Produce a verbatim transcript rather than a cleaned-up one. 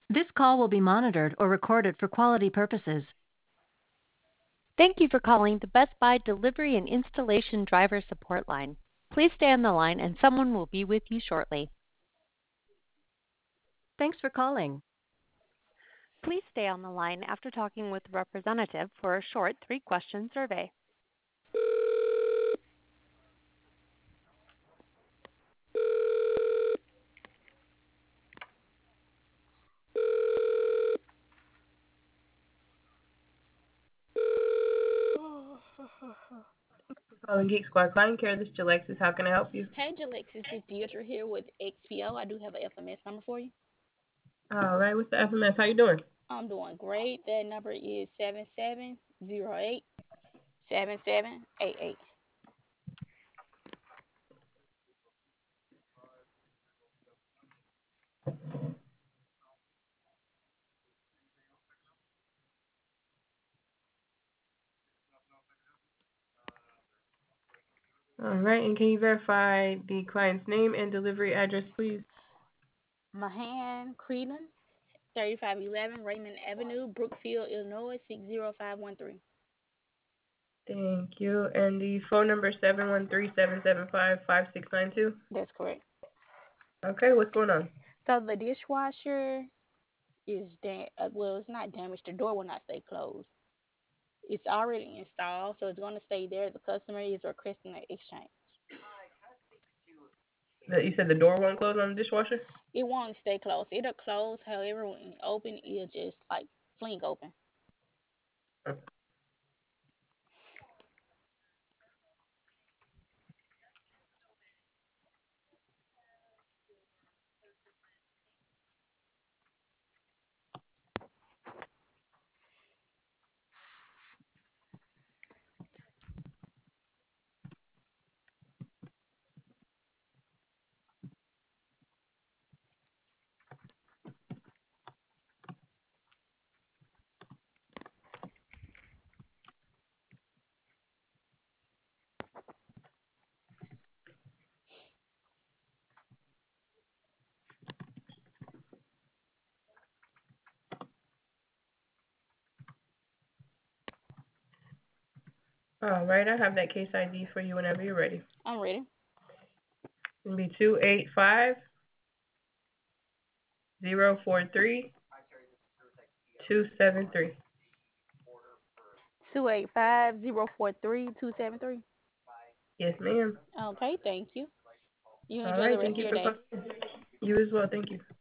This call will be monitored or recorded for quality purposes. Thank you for calling the Best Buy Delivery and Installation Driver Support Line. Please stay on the line and someone will be with you shortly. Thanks for calling. Please stay on the line after talking with a representative for a short three-question survey. Calling Geek Squad Client Care. This is Alexis. How can I help you? Hey, Jalexis, this is Deidre here with X P O. I do have an F M S number for you. All right. What's the F M S? How you doing? I'm doing great. That number is seven seven zero eight seven seven eight eight. All right. And can you verify the client's name and delivery address, please? Mahan Creedon, thirty-five eleven Raymond Avenue, Brookfield, Illinois, six zero five one three. Thank you. And the phone number seven one three seven seven five five six nine two. That's correct. Okay. What's going on? So the dishwasher is da- uh, well, it's not damaged. The door will not stay closed. It's already installed, so it's going to stay there. The customer is requesting an exchange. That you said the door won't close on the dishwasher? It won't stay closed. It'll close, however, when you open, it'll just like fling open. All right. I have that case I D for you whenever you're ready. I'm ready. It'll be two eight five zero four three two seven three. Two eight five zero four three two seven three. Yes, ma'am. Okay, thank you. You All enjoy the right. rest Thank of you your for day. calling. You as well. Thank you.